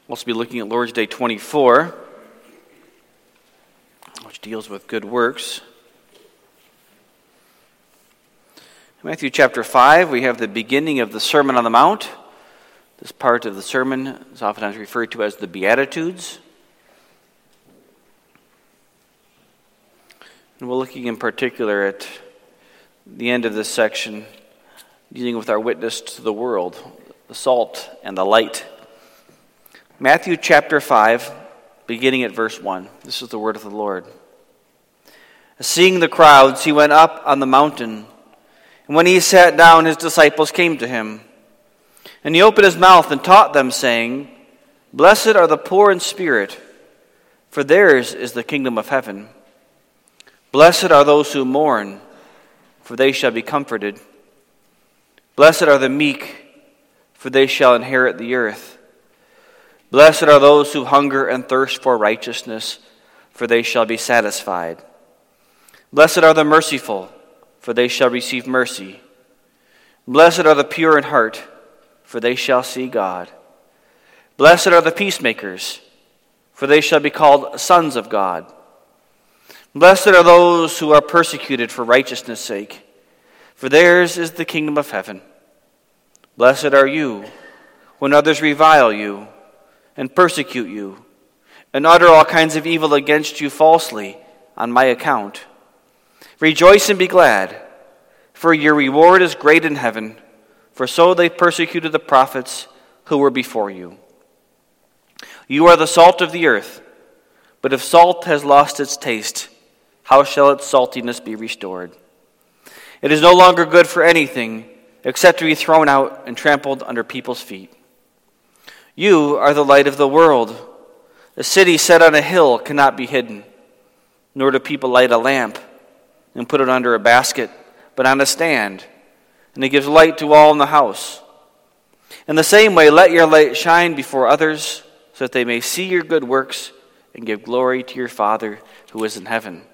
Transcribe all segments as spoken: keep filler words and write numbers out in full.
We'll also be looking at Lord's Day twenty-four, which deals with good works. In Matthew chapter five, we have the beginning of the Sermon on the Mount. This part of the sermon is oftentimes referred to as the Beatitudes. And we're looking in particular at the end of this section, dealing with our witness to the world, the salt and the light. Matthew chapter five, beginning at verse one. This is the word of the Lord. Seeing the crowds, he went up on the mountain. And when he sat down, his disciples came to him. And he opened his mouth and taught them, saying, Blessed are the poor in spirit, for theirs is the kingdom of heaven. Blessed are those who mourn, for they shall be comforted. Blessed are the meek, for they shall inherit the earth. Blessed are those who hunger and thirst for righteousness, for they shall be satisfied. Blessed are the merciful, for they shall receive mercy. Blessed are the pure in heart, for they shall see God. Blessed are the peacemakers, for they shall be called sons of God. Blessed are those who are persecuted for righteousness' sake, for theirs is the kingdom of heaven. Blessed are you when others revile you and persecute you, and utter all kinds of evil against you falsely on my account. Rejoice and be glad, for your reward is great in heaven, for so they persecuted the prophets who were before you. You are the salt of the earth, but if salt has lost its taste, how shall its saltiness be restored? It is no longer good for anything except to be thrown out and trampled under people's feet. You are the light of the world. A city set on a hill cannot be hidden, nor do people light a lamp and put it under a basket, but on a stand, and it gives light to all in the house. In the same way, let your light shine before others, so that they may see your good works and give glory to your Father who is in heaven.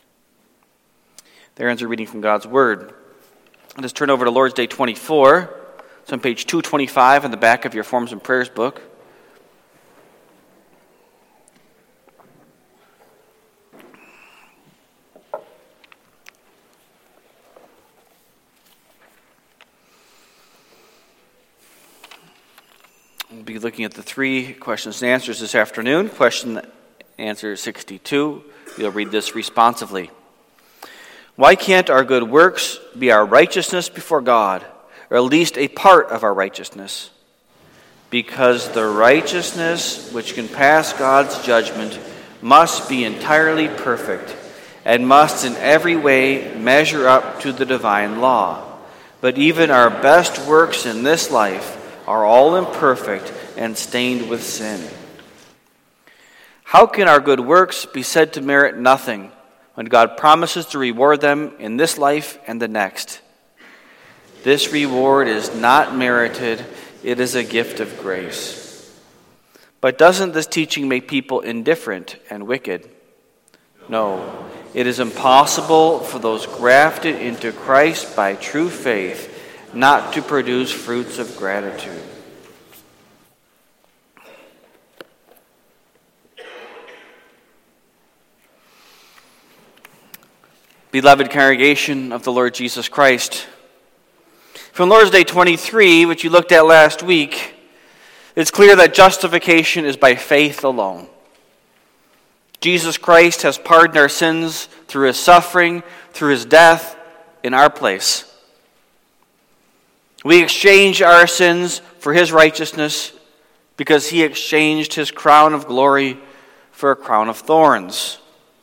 There ends a reading from God's Word. Let us turn over to Lord's Day twenty-four. It's on page two twenty-five in the back of your Forms and Prayers book. We'll be looking at the three questions and answers this afternoon. Question answer sixty-two. We'll read this responsively. Why can't our good works be our righteousness before God, or at least a part of our righteousness? Because the righteousness which can pass God's judgment must be entirely perfect and must in every way measure up to the divine law. But even our best works in this life are all imperfect and stained with sin. How can our good works be said to merit nothing when God promises to reward them in this life and the next? This reward is not merited, it is a gift of grace. But doesn't this teaching make people indifferent and wicked? No, it is impossible for those grafted into Christ by true faith not to produce fruits of gratitude. Beloved congregation of the Lord Jesus Christ, from Lord's Day twenty-three, which you looked at last week, it's clear that justification is by faith alone. Jesus Christ has pardoned our sins through his suffering, through his death, in our place. We exchange our sins for his righteousness because he exchanged his crown of glory for a crown of thorns.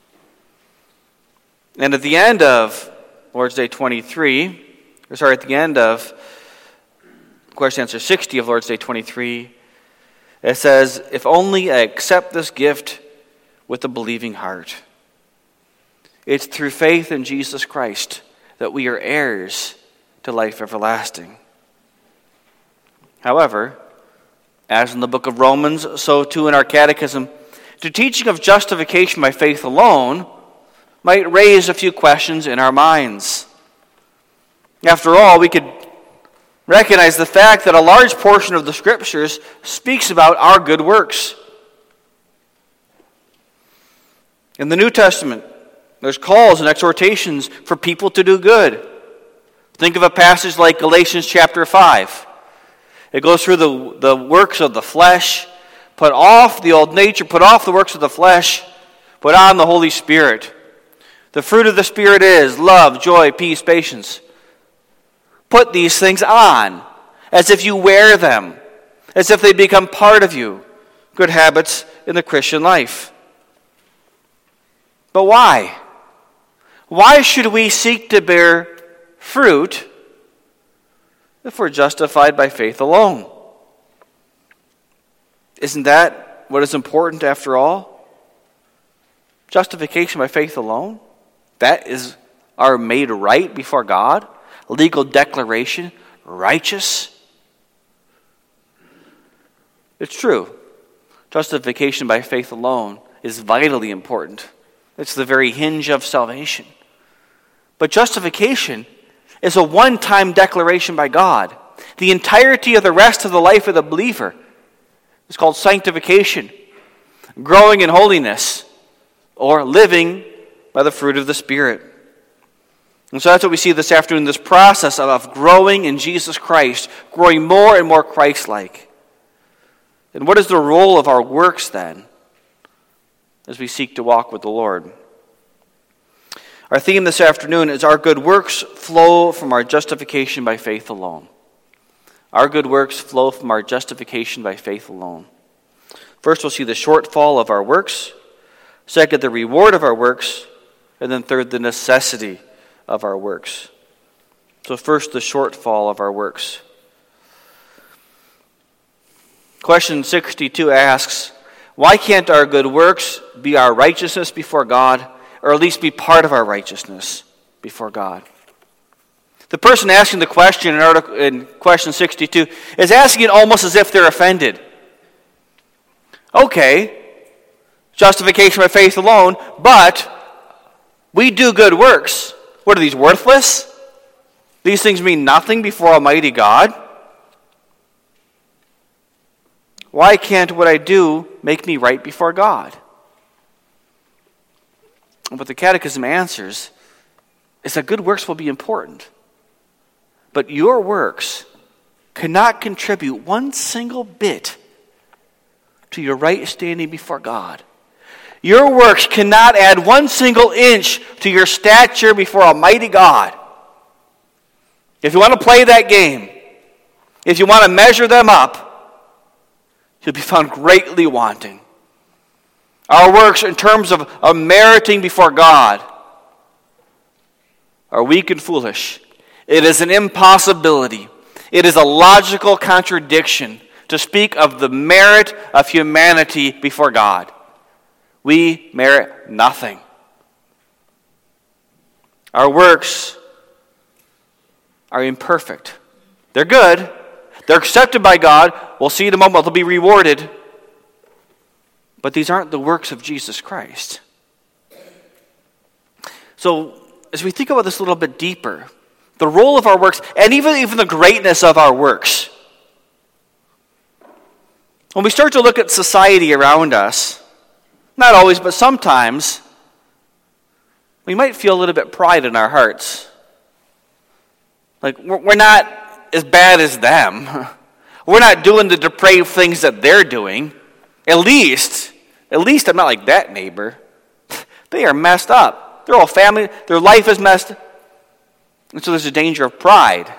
And at the end of Lord's Day twenty-three, or sorry, at the end of question answer sixty of Lord's Day twenty-three, it says, if only I accept this gift with a believing heart. It's through faith in Jesus Christ that we are heirs to life everlasting. However, as in the book of Romans, so too in our catechism, the teaching of justification by faith alone might raise a few questions in our minds. After all, we could Recognize the fact that a large portion of the Scriptures speaks about our good works. In the New Testament, there's calls and exhortations for people to do good. Think of a passage like Galatians chapter five. It goes through the, the works of the flesh. Put off the old nature, put off the works of the flesh, put on the Holy Spirit. The fruit of the Spirit is love, joy, peace, patience. Put these things on as if you wear them, as if they become part of you. Good habits in the Christian life. But why? Why should we seek to bear fruit if we're justified by faith alone? Isn't that what is important after all? Justification by faith alone? That is our made right before God? Legal declaration, righteous? It's true. Justification by faith alone is vitally important. It's the very hinge of salvation. But justification is a one-time declaration by God. The entirety of the rest of the life of the believer is called sanctification, growing in holiness, or living by the fruit of the Spirit. And so that's what we see this afternoon, this process of growing in Jesus Christ, growing more and more Christ-like. And what is the role of our works then, as we seek to walk with the Lord? Our theme this afternoon is our good works flow from our justification by faith alone. Our good works flow from our justification by faith alone. First, we'll see the shortfall of our works. Second, the reward of our works. And then third, the necessity of our works. So first, the shortfall of our works. Question sixty-two asks, why can't our good works be our righteousness before God, or at least be part of our righteousness before God? The person asking the question in, article, in question sixty-two is asking it almost as if they're offended. Okay, justification by faith alone, but we do good works. What are these, worthless? These things mean nothing before Almighty God? Why can't what I do make me right before God? And what the Catechism answers is that good works will be important. But your works cannot contribute one single bit to your right standing before God. Your works cannot add one single inch to your stature before Almighty God. If you want to play that game, if you want to measure them up, you'll be found greatly wanting. Our works in terms of, of meriting before God are weak and foolish. It is an impossibility. It is a logical contradiction to speak of the merit of humanity before God. We merit nothing. Our works are imperfect. They're good. They're accepted by God. We'll see in a moment. They'll be rewarded. But these aren't the works of Jesus Christ. So, as we think about this a little bit deeper, the role of our works, and even, even the greatness of our works, when we start to look at society around us, not always, but sometimes, we might feel a little bit pride in our hearts. Like, we're not as bad as them. We're not doing the depraved things that they're doing. At least, at least I'm not like that neighbor. They are messed up. Their whole family, their life is messed up. And so there's a danger of pride.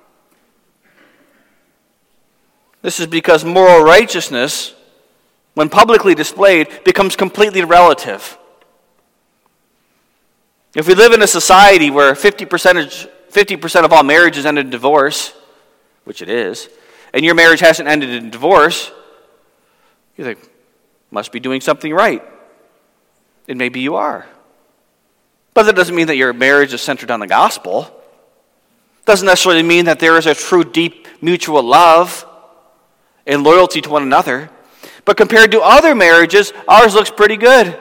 This is because moral righteousness, when publicly displayed, becomes completely relative. If we live in a society where fifty percent, fifty percent of all marriages end in divorce, which it is, and your marriage hasn't ended in divorce, you think, must be doing something right. And maybe you are. But that doesn't mean that your marriage is centered on the gospel. Doesn't necessarily mean that there is a true, deep, mutual love and loyalty to one another. But compared to other marriages, ours looks pretty good.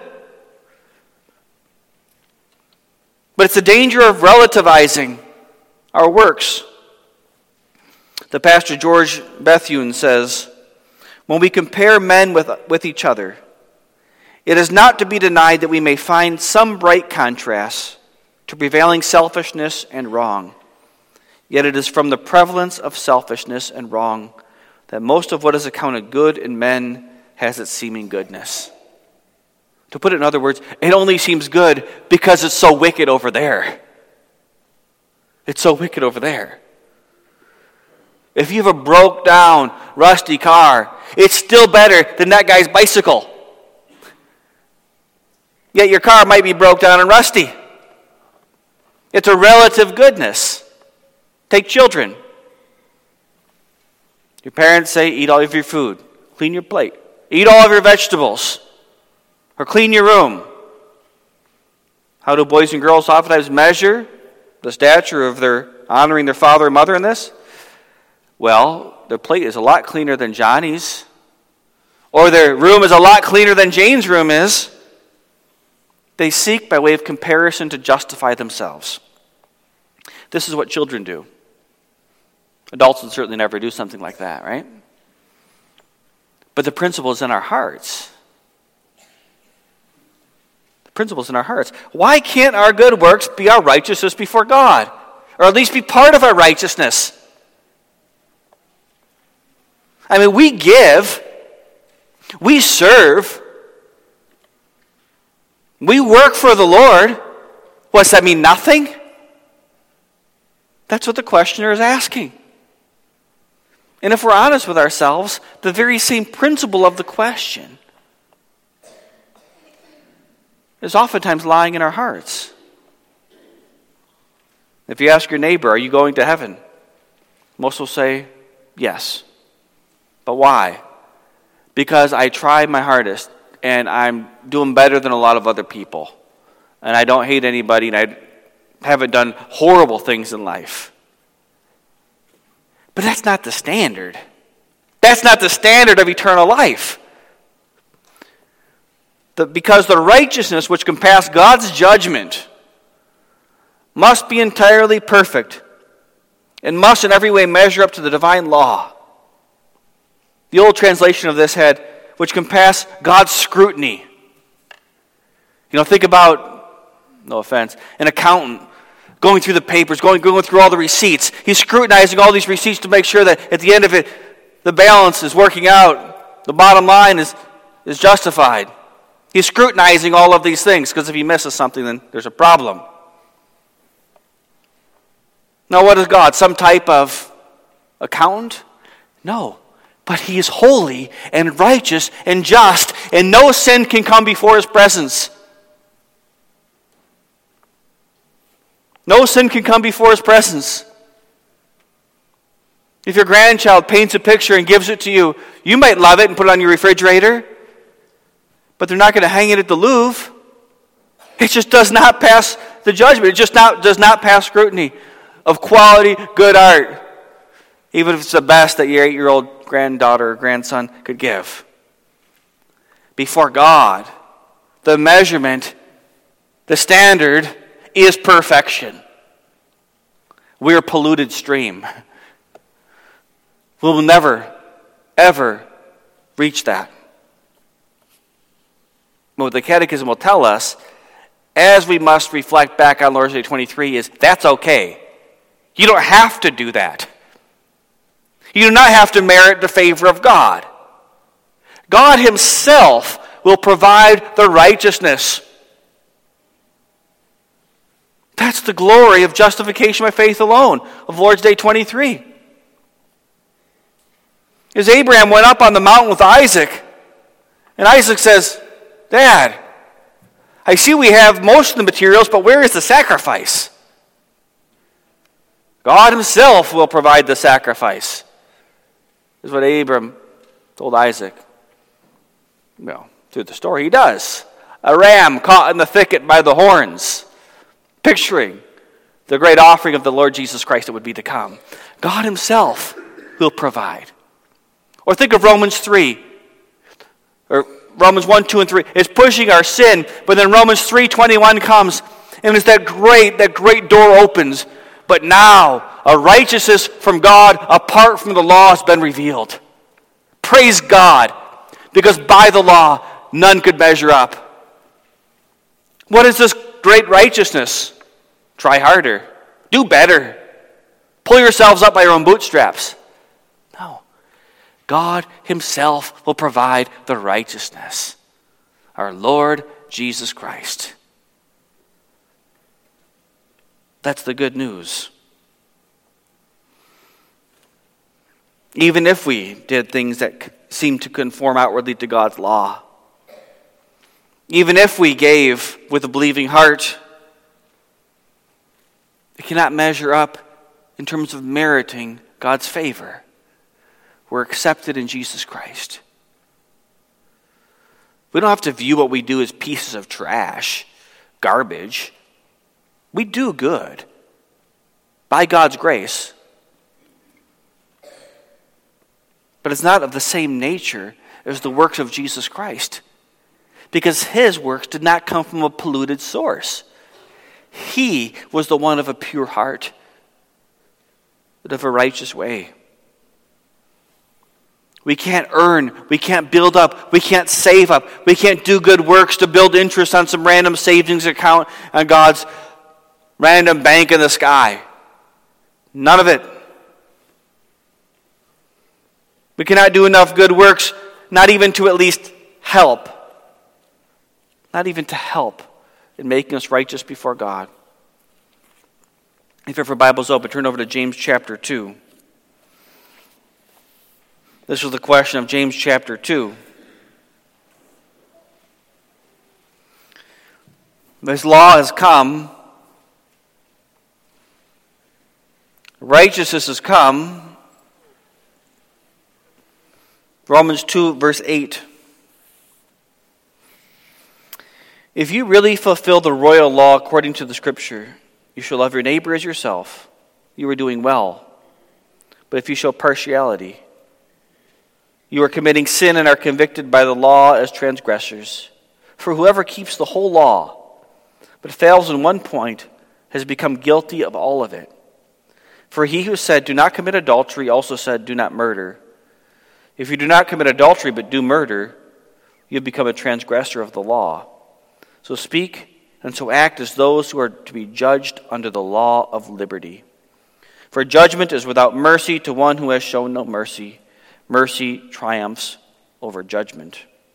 But it's the danger of relativizing our works. The pastor George Bethune says, when we compare men with, with each other, it is not to be denied that we may find some bright contrasts to prevailing selfishness and wrong. Yet it is from the prevalence of selfishness and wrong that most of what is accounted good in men has its seeming goodness. To put it in other words, it only seems good because it's so wicked over there. It's so wicked over there. If you have a broke down, rusty car, it's still better than that guy's bicycle. Yet your car might be broke down and rusty. It's a relative goodness. Take children. Your parents say, eat all of your food. Clean your plate. Eat all of your vegetables. Or clean your room. How do boys and girls oftentimes measure the stature of their honoring their father and mother in this? Well, their plate is a lot cleaner than Johnny's. Or their room is a lot cleaner than Jane's room is. They seek by way of comparison to justify themselves. This is what children do. Adults would certainly never do something like that, right? But the principle is in our hearts. The principle is in our hearts. Why can't our good works be our righteousness before God? Or at least be part of our righteousness? I mean, we give, we serve, we work for the Lord. What, does that mean nothing? That's what the questioner is asking. And if we're honest with ourselves, the very same principle of the question is oftentimes lying in our hearts. If you ask your neighbor, are you going to heaven? Most will say, yes. But why? Because I tried my hardest, and I'm doing better than a lot of other people. And I don't hate anybody, and I haven't done horrible things in life. But that's not the standard. That's not the standard of eternal life. The, because the righteousness which can pass God's judgment must be entirely perfect and must in every way measure up to the divine law. The old translation of this had, which can pass God's scrutiny. You know, think about, no offense, an accountant going through the papers, going, going through all the receipts. He's scrutinizing all these receipts to make sure that at the end of it, the balance is working out. The bottom line is, is justified. He's scrutinizing all of these things because if he misses something, then there's a problem. Now, what is God? Some type of accountant? No. But he is holy and righteous and just, and no sin can come before his presence. No sin can come before his presence. If your grandchild paints a picture and gives it to you, you might love it and put it on your refrigerator, but they're not going to hang it at the Louvre. It just does not pass the judgment. It just not, does not pass scrutiny of quality, good art, even if it's the best that your eight-year-old granddaughter or grandson could give. Before God, the measurement, the standard is perfection. We're a polluted stream. We will never, ever reach that. What the Catechism will tell us, as we must reflect back on Lord's Day twenty-three, is that's okay. You don't have to do that. You do not have to merit the favor of God. God himself will provide the righteousness. That's the glory of justification by faith alone, of Lord's Day twenty-three. As Abraham went up on the mountain with Isaac, and Isaac says, Dad, I see we have most of the materials, but where is the sacrifice? God himself will provide the sacrifice. This is what Abram told Isaac. Well, through the story, he does. A ram caught in the thicket by the horns, picturing the great offering of the Lord Jesus Christ that would be to come. God himself will provide. Or think of Romans three, or Romans one, two, and three. It's pushing our sin, but then Romans three twenty-one comes, and it's that great, that great door opens. But now A righteousness from God apart from the law has been revealed. Praise God, because by the law, none could measure up. What is this great righteousness? Try harder. Do better. Pull yourselves up by your own bootstraps. No. God himself will provide the righteousness. Our Lord Jesus Christ. That's the good news. Even if we did things that seem to conform outwardly to God's law, even if we gave with a believing heart, it cannot measure up in terms of meriting God's favor. We're accepted in Jesus Christ. We don't have to view what we do as pieces of trash, garbage. We do good by God's grace. But it's not of the same nature as the works of Jesus Christ, because his works did not come from a polluted source. He was the one of a pure heart, but of a righteous way. We can't earn, we can't build up, we can't save up, we can't do good works to build interest on some random savings account on God's random bank in the sky. None of it. We cannot do enough good works, not even to at least help. Not even to help in making us righteous before God. If you have your Bibles open, turn over to James chapter two. This was the question of James chapter two. This law has come. Righteousness has come. Romans two, verse eight. If you really fulfill the royal law according to the Scripture, you shall love your neighbor as yourself. You are doing well. But if you show partiality, you are committing sin and are convicted by the law as transgressors. For whoever keeps the whole law, but fails in one point, has become guilty of all of it. For he who said, do not commit adultery, also said, do not murder. If you do not commit adultery but do murder, you have become a transgressor of the law. So speak and so act as those who are to be judged under the law of liberty. For judgment is without mercy to one who has shown no mercy. Mercy triumphs over judgment.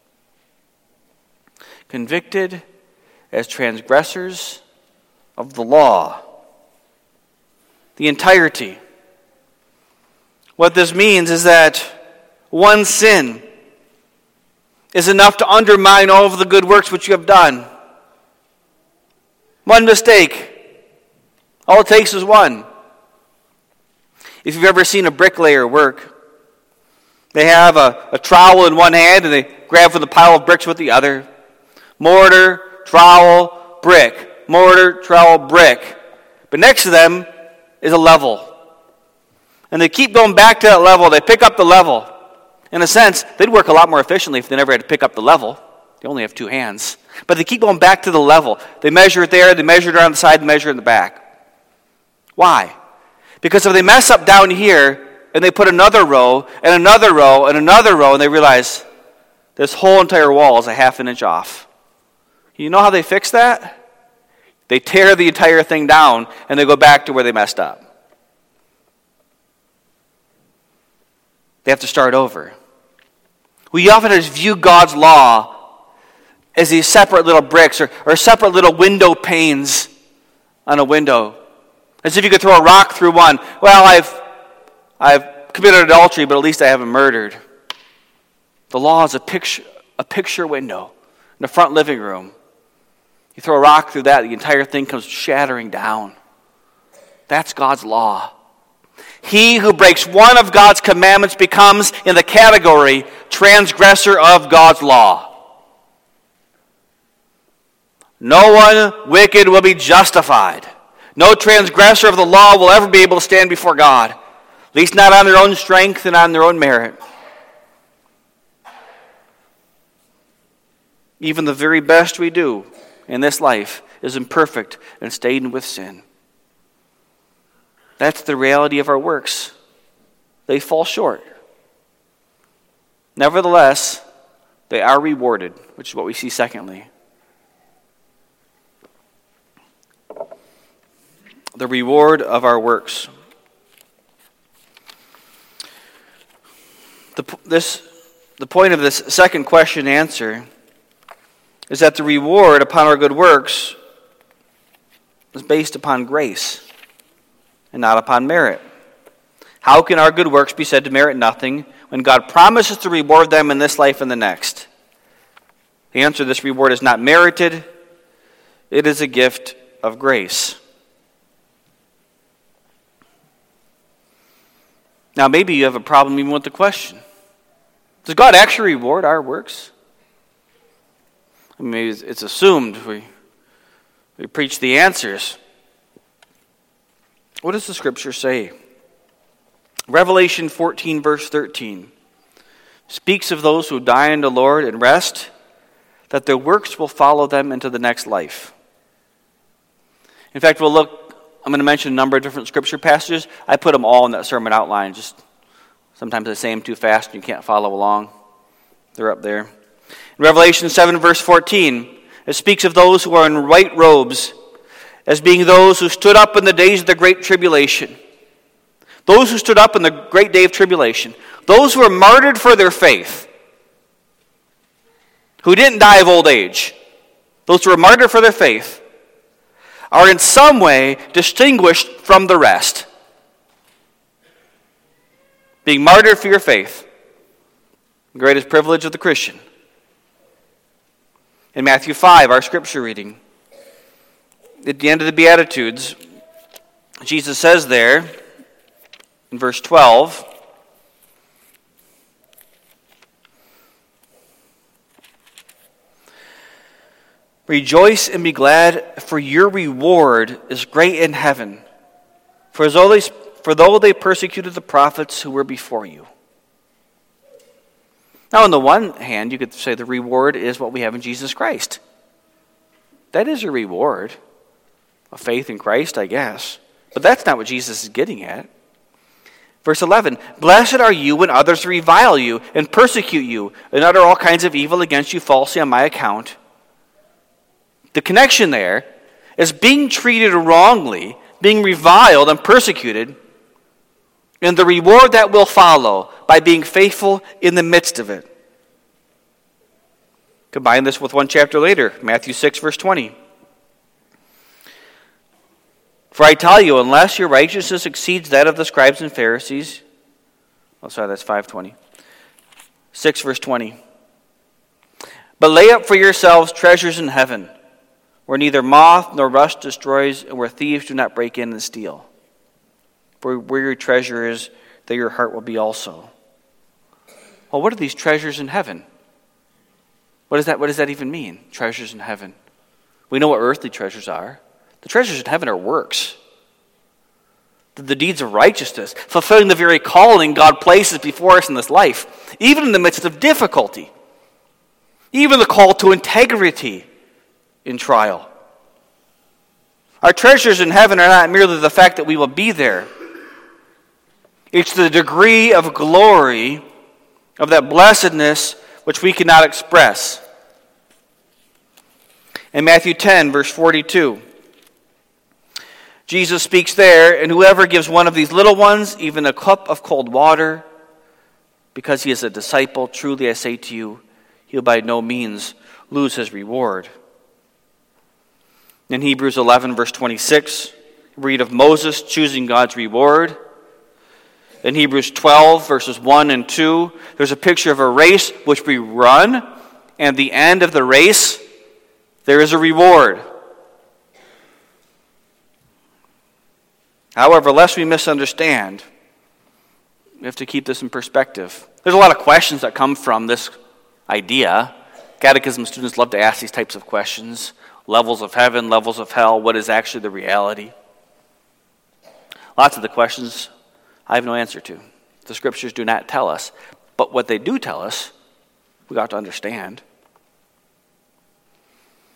Convicted as transgressors of the law. The entirety. What this means is that one sin is enough to undermine all of the good works which you have done. One mistake. All it takes is one. If you've ever seen a bricklayer work, they have a, a trowel in one hand and they grab for the pile of bricks with the other. Mortar, trowel, brick. Mortar, trowel, brick. But next to them is a level. And they keep going back to that level. They pick up the level. In a sense, they'd work a lot more efficiently if they never had to pick up the level. They only have two hands. But they keep going back to the level. They measure it there, they measure it around the side, they measure it in the back. Why? Because if they mess up down here, and they put another row, and another row, and another row, and they realize this whole entire wall is a half an inch off. You know how they fix that? They tear the entire thing down, and they go back to where they messed up. They have to start over. We often just view God's law as these separate little bricks or, or separate little window panes on a window. As if you could throw a rock through one. Well, I've, I've committed adultery, but at least I haven't murdered. The law is a picture, a picture window in the front living room. You throw a rock through that, the entire thing comes shattering down. That's God's law. He who breaks one of God's commandments becomes, in the category, transgressor of God's law. No one wicked will be justified. No transgressor of the law will ever be able to stand before God, at least not on their own strength and on their own merit. Even the very best we do in this life is imperfect and stained with sin. That's the reality of our works. They fall short. Nevertheless, they are rewarded, which is what we see secondly. The reward of our works. The, this, the point of this second question and answer is that the reward upon our good works is based upon grace and not upon merit. How can our good works be said to merit nothing when God promises to reward them in this life and the next? The answer to this reward is not merited. It is a gift of grace. Now, maybe you have a problem even with the question. Does God actually reward our works? I mean, it's assumed we, we preach the answers. What does the Scripture say? Revelation fourteen, verse thirteen, speaks of those who die in the Lord and rest, that their works will follow them into the next life. In fact, we'll look, I'm going to mention a number of different Scripture passages. I put them all in that sermon outline. Just sometimes I say them too fast and you can't follow along. They're up there. In Revelation seven, verse fourteen, it speaks of those who are in white robes as being those who stood up in the days of the great tribulation. Those who stood up in the great day of tribulation. Those who were martyred for their faith. Who didn't die of old age. Those who were martyred for their faith are in some way distinguished from the rest. Being martyred for your faith. The greatest privilege of the Christian. In Matthew five, our scripture reading, at the end of the Beatitudes, Jesus says there, in verse twelve, rejoice and be glad, for your reward is great in heaven. For though they, for though they persecuted the prophets who were before you. Now, on the one hand, you could say the reward is what we have in Jesus Christ. That is a reward of faith in Christ, I guess. But that's not what Jesus is getting at. Verse eleven, blessed are you when others revile you and persecute you and utter all kinds of evil against you falsely on my account. The connection there is being treated wrongly, being reviled and persecuted, and the reward that will follow by being faithful in the midst of it. Combine this with one chapter later, Matthew six, verse twenty. For I tell you, unless your righteousness exceeds that of the scribes and Pharisees, oh sorry, that's five twenty. six, verse twenty. But lay up for yourselves treasures in heaven, where neither moth nor rust destroys, and where thieves do not break in and steal. For where your treasure is, there your heart will be also. Well, what are these treasures in heaven? What does that, what does that even mean, treasures in heaven? We know what earthly treasures are. The treasures in heaven are works. The, the deeds of righteousness, fulfilling the very calling God places before us in this life, even in the midst of difficulty. Even the call to integrity in trial. Our treasures in heaven are not merely the fact that we will be there. It's the degree of glory of that blessedness which we cannot express. In Matthew ten, verse forty-two, Jesus speaks there, and whoever gives one of these little ones even a cup of cold water, because he is a disciple, truly I say to you, he'll by no means lose his reward. In Hebrews eleven, verse twenty-six, we read of Moses choosing God's reward. In Hebrews twelve, verses one and two, there's a picture of a race which we run, and at the end of the race, there is a reward. However, lest we misunderstand, we have to keep this in perspective. There's a lot of questions that come from this idea. Catechism students love to ask these types of questions. Levels of heaven, levels of hell, what is actually the reality? Lots of the questions I have no answer to. The scriptures do not tell us. But what they do tell us, we got to understand.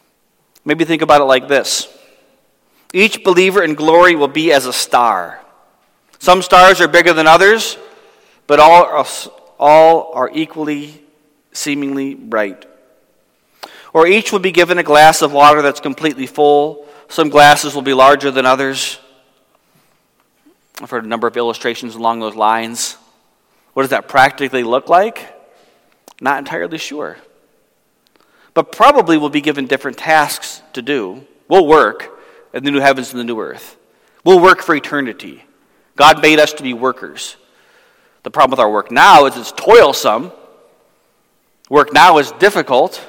Maybe think about it like this. Each believer in glory will be as a star. Some stars are bigger than others, but all are, all are equally, seemingly bright. Or each will be given a glass of water that's completely full. Some glasses will be larger than others. I've heard a number of illustrations along those lines. What does that practically look like? Not entirely sure. But probably we'll be given different tasks to do. We'll work in the new heavens and the new earth. We'll work for eternity. God made us to be workers. The problem with our work now is it's toilsome. Work now is difficult.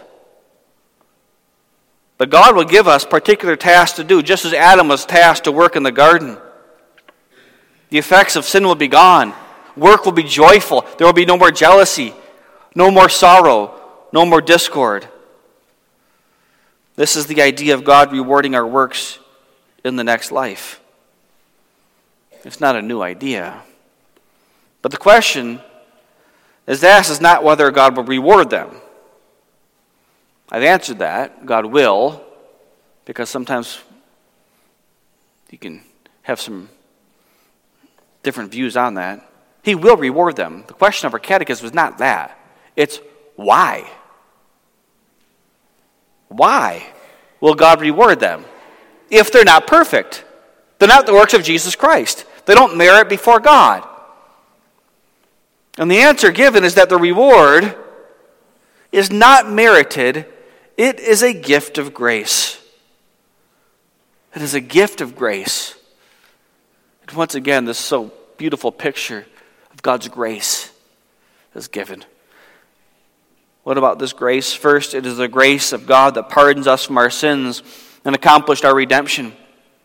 But God will give us particular tasks to do, just as Adam was tasked to work in the garden. The effects of sin will be gone. Work will be joyful. There will be no more jealousy, no more sorrow, no more discord. This is the idea of God rewarding our works in the next life. It's not a new idea. But the question is asked is not whether God will reward them. I've answered that. God will, because sometimes you can have some different views on that. He will reward them. The question of our catechism is not that. It's why. Why will God reward them if they're not perfect? They're not the works of Jesus Christ. They don't merit before God. And the answer given is that the reward is not merited. It is a gift of grace. It is a gift of grace. And once again, this so beautiful picture of God's grace is given. What about this grace? First, it is the grace of God that pardons us from our sins and accomplished our redemption.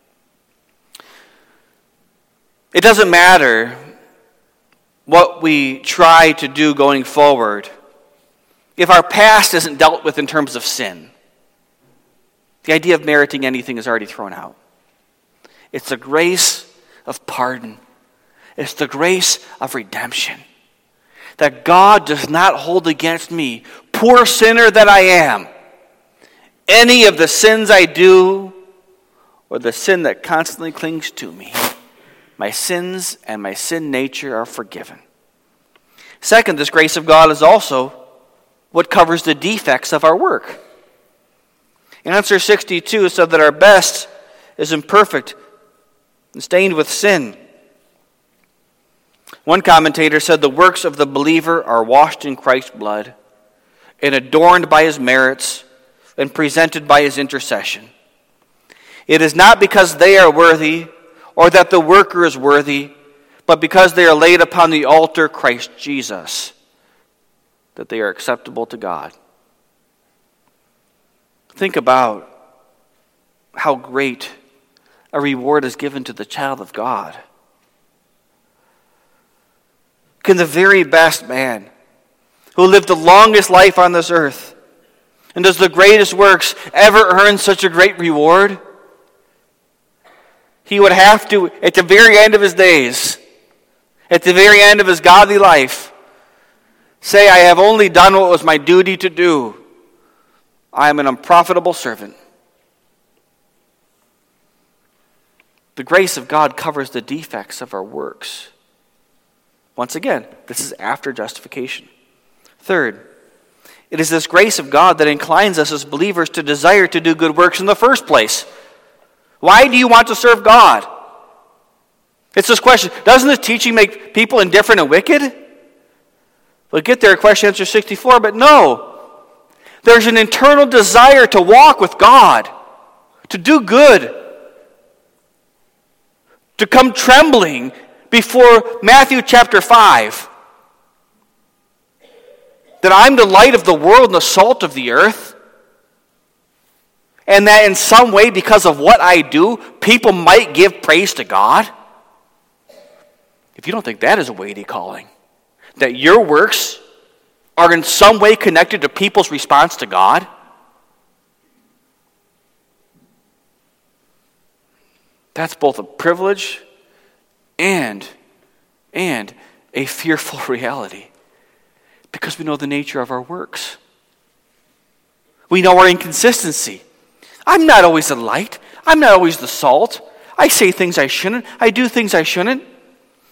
It doesn't matter what we try to do going forward if our past isn't dealt with in terms of sin. The idea of meriting anything is already thrown out. It's the grace of pardon. It's the grace of redemption. That God does not hold against me, poor sinner that I am, any of the sins I do or the sin that constantly clings to me. My sins and my sin nature are forgiven. Second, this grace of God is also what covers the defects of our work. Answer sixty-two said that our best is imperfect and stained with sin. One commentator said the works of the believer are washed in Christ's blood and adorned by his merits and presented by his intercession. It is not because they are worthy or that the worker is worthy, but because they are laid upon the altar Christ Jesus, that they are acceptable to God. Think about how great a reward is given to the child of God. Can the very best man who lived the longest life on this earth and does the greatest works ever earn such a great reward? He would have to, at the very end of his days, at the very end of his godly life, say, I have only done what was my duty to do. I am an unprofitable servant. The grace of God covers the defects of our works. Once again, this is after justification. Third, it is this grace of God that inclines us as believers to desire to do good works in the first place. Why do you want to serve God? It's this question. Doesn't this teaching make people indifferent and wicked? We'll get there, question answer sixty-four, but no. There's an internal desire to walk with God, to do good, to come trembling before Matthew chapter five. That I'm the light of the world and the salt of the earth. And that in some way, because of what I do, people might give praise to God. If you don't think that is a weighty calling, that your works are in some way connected to people's response to God, that's both a privilege and, and a fearful reality. Because we know the nature of our works. We know our inconsistency. I'm not always the light. I'm not always the salt. I say things I shouldn't. I do things I shouldn't.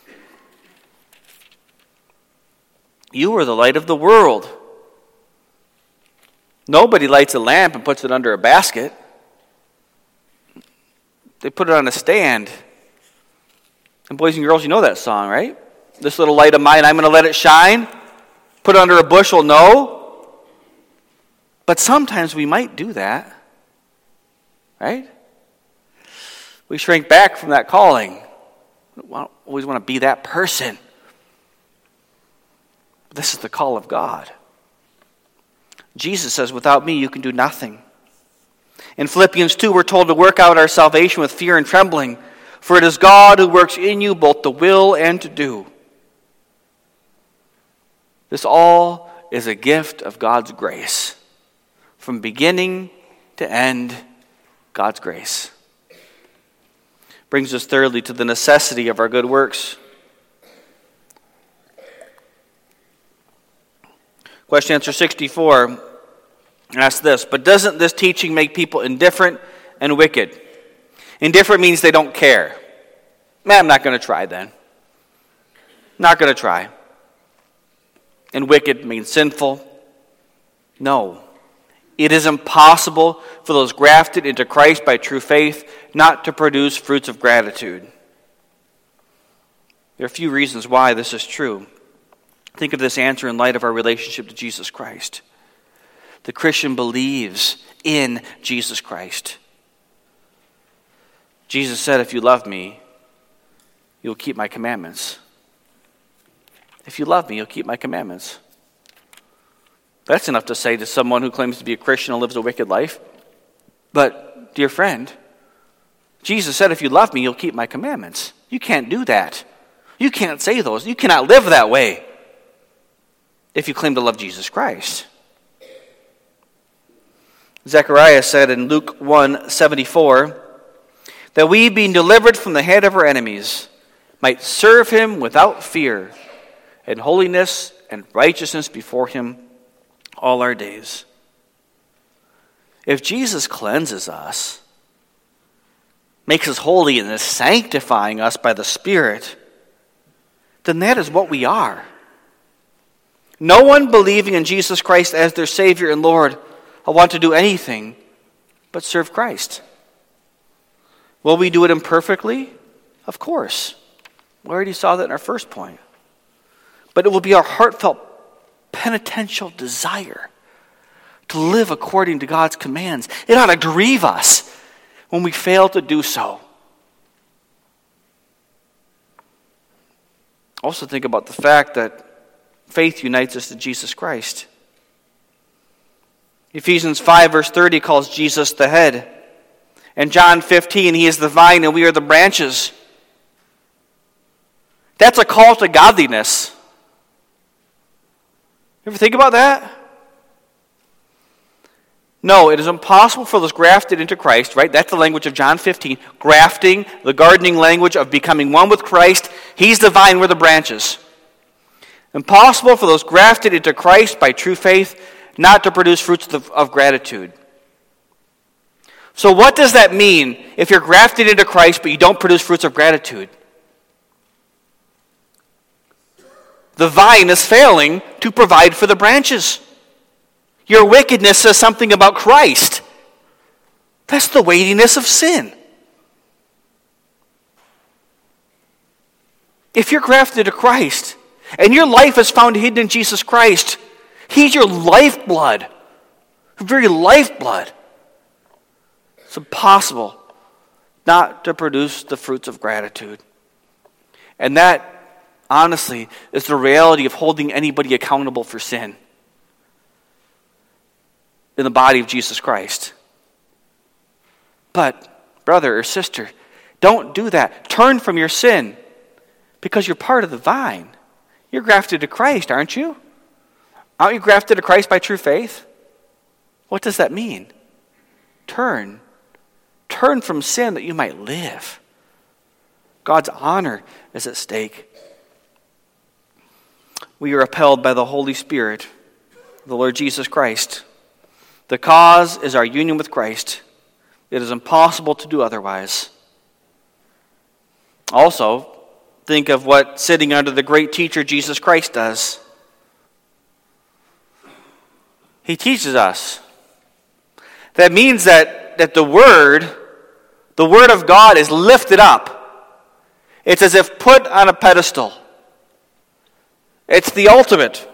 You are the light of the world. Nobody lights a lamp and puts it under a basket. They put it on a stand. And boys and girls, you know that song, right? This little light of mine, I'm going to let it shine. Put it under a bushel, no. But sometimes we might do that. Right? We shrink back from that calling. We don't always want to be that person. But this is the call of God. Jesus says, without me you can do nothing. In Philippians two, we're told to work out our salvation with fear and trembling, for it is God who works in you both to will and to do. This all is a gift of God's grace. From beginning to end, God's grace. Brings us thirdly to the necessity of our good works. Question answer sixty-four asks this, but doesn't this teaching make people indifferent and wicked? Indifferent means they don't care. Man, I'm not going to try then. Not going to try. And wicked means sinful. No. It is impossible for those grafted into Christ by true faith not to produce fruits of gratitude. There are a few reasons why this is true. Think of this answer in light of our relationship to Jesus Christ. The Christian believes in Jesus Christ. Jesus said, if you love me, you'll keep my commandments. If you love me, you'll keep my commandments. That's enough to say to someone who claims to be a Christian and lives a wicked life. But, dear friend, Jesus said, if you love me, you'll keep my commandments. You can't do that. You can't say those. You cannot live that way if you claim to love Jesus Christ. Zechariah said in Luke one seventy-four, that we, being delivered from the hand of our enemies, might serve him without fear, in holiness and righteousness before him all our days. If Jesus cleanses us, makes us holy and is sanctifying us by the Spirit, then that is what we are. No one believing in Jesus Christ as their Savior and Lord will want to do anything but serve Christ. Will we do it imperfectly? Of course. We already saw that in our first point. But it will be our heartfelt penitential desire to live according to God's commands. It ought to grieve us when we fail to do so. Also think about the fact that faith unites us to Jesus Christ. Ephesians five verse thirty calls Jesus the head. And John fifteen, he is the vine and we are the branches. That's a call to godliness. You ever think about that? No, it is impossible for those grafted into Christ, right? That's the language of John fifteen. Grafting, the gardening language of becoming one with Christ. He's the vine, we're the branches. Impossible for those grafted into Christ by true faith not to produce fruits of, of gratitude. So what does that mean if you're grafted into Christ but you don't produce fruits of gratitude? The vine is failing to provide for the branches. Your wickedness says something about Christ. That's the weightiness of sin. If you're grafted to Christ and your life is found hidden in Jesus Christ, He's your lifeblood, your very lifeblood. It's impossible not to produce the fruits of gratitude. And that, honestly, is the reality of holding anybody accountable for sin in the body of Jesus Christ. But, brother or sister, don't do that. Turn from your sin because you're part of the vine. You're grafted to Christ, aren't you? Aren't you grafted to Christ by true faith? What does that mean? Turn. Turn from sin that you might live. God's honor is at stake. We are upheld by the Holy Spirit, the Lord Jesus Christ. The cause is our union with Christ. It is impossible to do otherwise. Also, think of what sitting under the great teacher Jesus Christ does. he teaches us. That means that, that the Word, the Word of God is lifted up. It's as if put on a pedestal. It's the ultimate.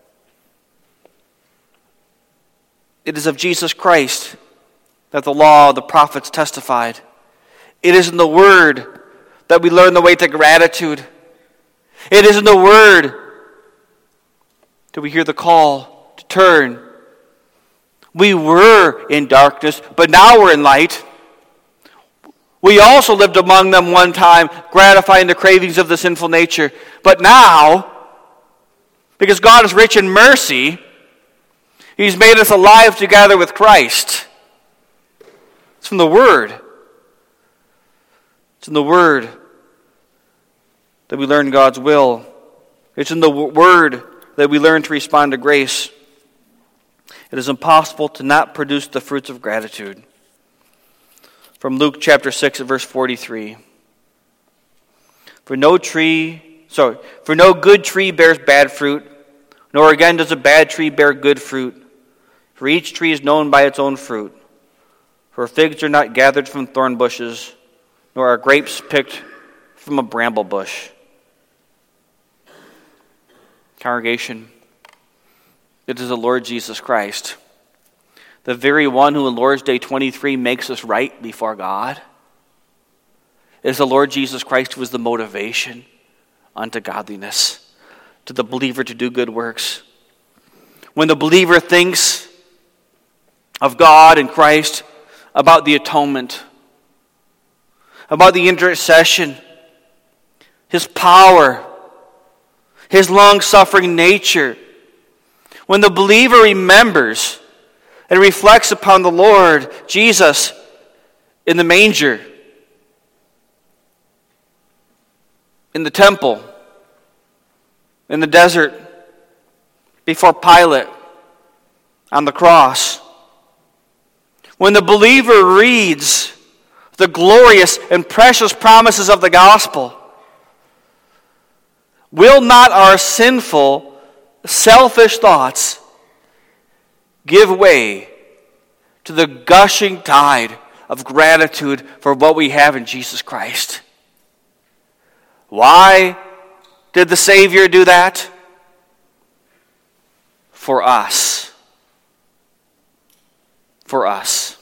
It is of Jesus Christ that the law, the prophets testified. It is in the Word that we learn the way to gratitude. It is in the Word that we hear the call to turn. We were in darkness, but now we're in light. We also lived among them one time, gratifying the cravings of the sinful nature. But now, because God is rich in mercy, He's made us alive together with Christ. It's from the Word. It's in the Word that we learn God's will. It's in the Word that we learn to respond to grace. It is impossible to not produce the fruits of gratitude. From Luke chapter six, verse forty-three. For no tree, sorry, for no good tree bears bad fruit, nor again does a bad tree bear good fruit. For each tree is known by its own fruit. For figs are not gathered from thorn bushes, nor are grapes picked from a bramble bush. Congregation, it is the Lord Jesus Christ, the very one who in Lord's Day twenty-three makes us right before God. It is the Lord Jesus Christ who is the motivation unto godliness, to the believer to do good works. When the believer thinks of God and Christ, about the atonement, about the intercession, His power, His long-suffering nature, when the believer remembers and reflects upon the Lord Jesus in the manger, in the temple, in the desert, before Pilate, on the cross, when the believer reads the glorious and precious promises of the gospel, will not our sinful, selfish thoughts give way to the gushing tide of gratitude for what we have in Jesus Christ? Why did the Savior do that? For us. For us.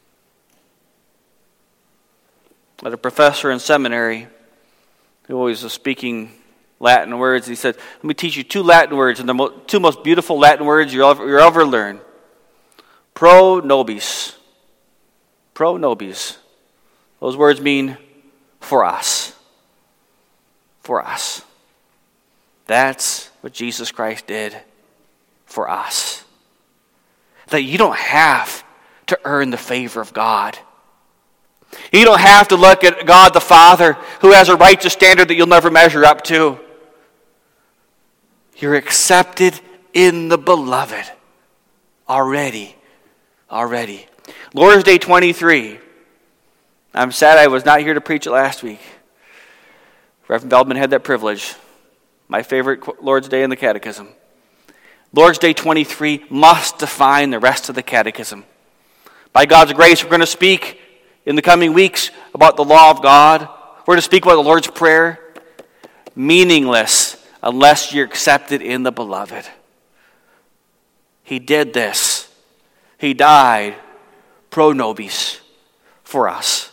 I had a professor in seminary who always was speaking Latin words. He said, let me teach you two Latin words, and the mo- two most beautiful Latin words you'll ever, you'll ever learn. Pro nobis. Pro nobis. Those words mean for us. For us. That's what Jesus Christ did for us. That you don't have to earn the favor of God. You don't have to look at God the Father, who has a righteous standard that you'll never measure up to. You're accepted in the Beloved. Already. Already. Lord's Day twenty-three. I'm sad I was not here to preach it last week. Reverend Feldman had that privilege. My favorite Lord's Day in the Catechism. Lord's Day twenty-three must define the rest of the Catechism. By God's grace, we're going to speak in the coming weeks about the law of God. We're going to speak about the Lord's Prayer. Meaningless unless you're accepted in the Beloved. He did this. He died pro nobis for us.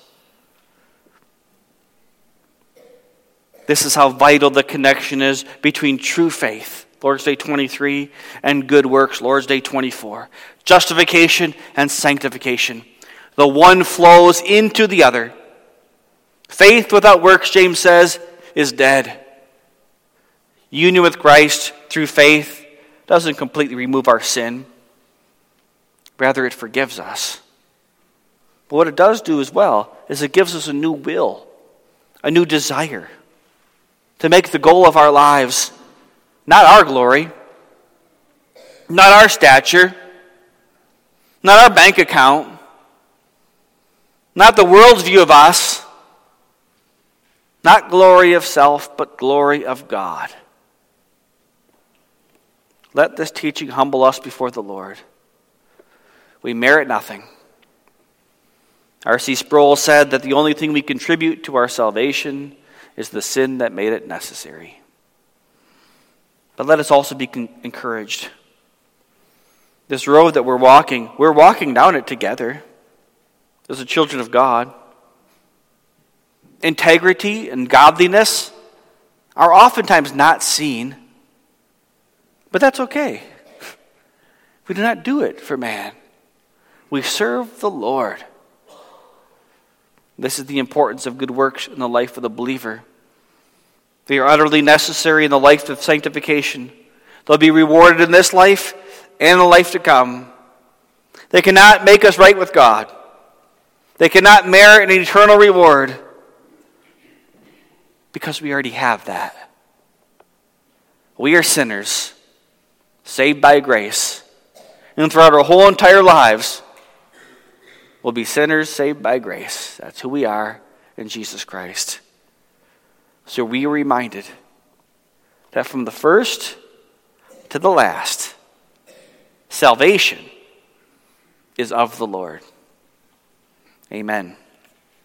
This is how vital the connection is between true faith, Lord's Day twenty-three, and good works, Lord's Day twenty-four. Justification and sanctification. The one flows into the other. Faith without works, James says, is dead. Union with Christ through faith doesn't completely remove our sin. Rather, it forgives us. But what it does do as well is it gives us a new will, a new desire to make the goal of our lives not our glory, not our stature, not our bank account, not the world's view of us, not glory of self, but glory of God. Let this teaching humble us before the Lord. We merit nothing. R C Sproul said that the only thing we contribute to our salvation is the sin that made it necessary. But let us also be con- encouraged. This road that we're walking, we're walking down it together as the children of God. Integrity and godliness are oftentimes not seen, but that's okay. We do not do it for man. We serve the Lord. This is the importance of good works in the life of the believer. They are utterly necessary in the life of sanctification. They'll be rewarded in this life and the life to come. They cannot make us right with God. They cannot merit an eternal reward because we already have that. We are sinners, saved by grace. And throughout our whole entire lives, we'll be sinners saved by grace. That's who we are in Jesus Christ. So we are reminded that from the first to the last, salvation is of the Lord. Amen.